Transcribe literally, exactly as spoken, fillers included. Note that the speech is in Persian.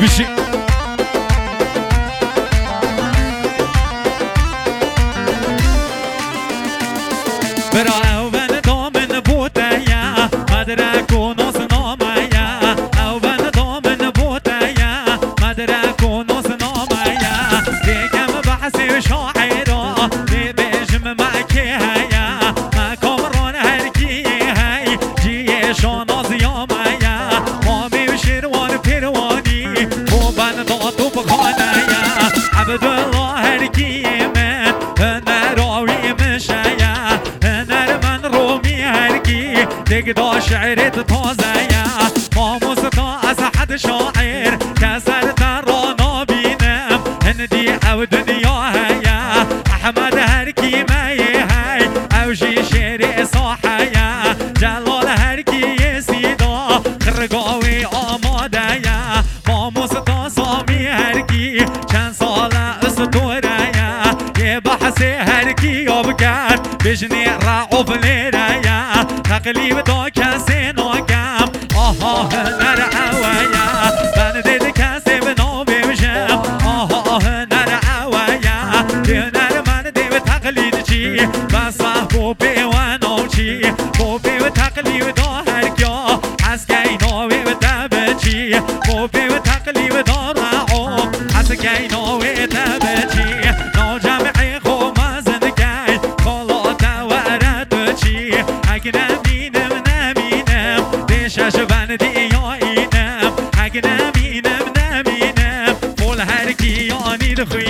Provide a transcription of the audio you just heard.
بشی برا اول دامن بوده یا مدرک و ناز نامه یا اول دامن بوده یا مدرک و ناز نامه یا دیگم بحثی شاعرا دی بیجم مکی هیا مکامران هرکی هی جیه شاناز یامه یا مامی شیروان پیروانی و بن داتو بخانه یا عبدالله هرکی من هنراوی مشه یا دیگه دا شعرت تازه یا ما موسیقا از حد شاعر کسر تر را نبینم هندی او دنیا هیا احمد هر کی می هی او جی شعر صاحه یا جلال هر کی سیدا خرگاوی آماده یا ما موسیقا سامی هر کی چند سال اسطوره یا یه بحث هر کی یاب کرد بجنی رعوب لیره یا تقلیب دا کسی ناگم آها هنر اویا من دید کسی به نابیشم آها هنر اویا هنر من دید تقلید چی بسه بوبی و نوچی بوبی و تقلیب دا هرگیا از گی ناوی و دبه چی بوبی و تقلیب دا رعوب از گی ناوی دبه چی ناجمعی خوب مزنگی خالات و رد چی اگه نمینم نمینم دیشش بندی یا اینم اگه نمینم نمینم فول هرکی یانی دخوی